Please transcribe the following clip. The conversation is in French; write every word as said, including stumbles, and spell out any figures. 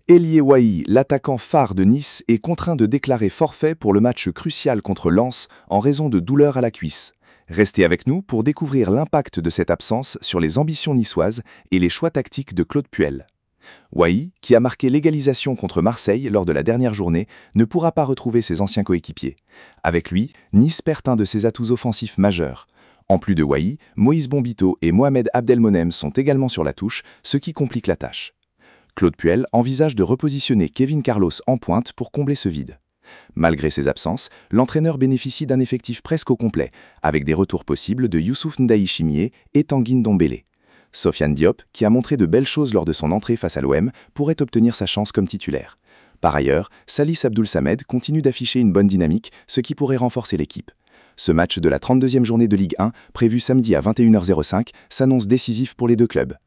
Elie Wahi, l'attaquant phare de Nice, est contraint de déclarer forfait pour le match crucial contre Lens en raison de douleurs à la cuisse. Restez avec nous pour découvrir l'impact de cette absence sur les ambitions niçoises et les choix tactiques de Claude Puel. Wahi, qui a marqué l'égalisation contre Marseille lors de la dernière journée, ne pourra pas retrouver ses anciens coéquipiers. Avec lui, Nice perd un de ses atouts offensifs majeurs. En plus de Wahi, Moïse Bombito et Mohamed Abdelmonem sont également sur la touche, ce qui complique la tâche. Claude Puel envisage de repositionner Kevin Carlos en pointe pour combler ce vide. Malgré ses absences, l'entraîneur bénéficie d'un effectif presque au complet, avec des retours possibles de Youssouf Ndaye Chimié et Tanguy Ndombele. Sofiane Diop, qui a montré de belles choses lors de son entrée face à l'O M, pourrait obtenir sa chance comme titulaire. Par ailleurs, Salis Abdoul Samed continue d'afficher une bonne dynamique, ce qui pourrait renforcer l'équipe. Ce match de la trente-deuxième journée de Ligue un, prévu samedi à vingt et une heures cinq, s'annonce décisif pour les deux clubs.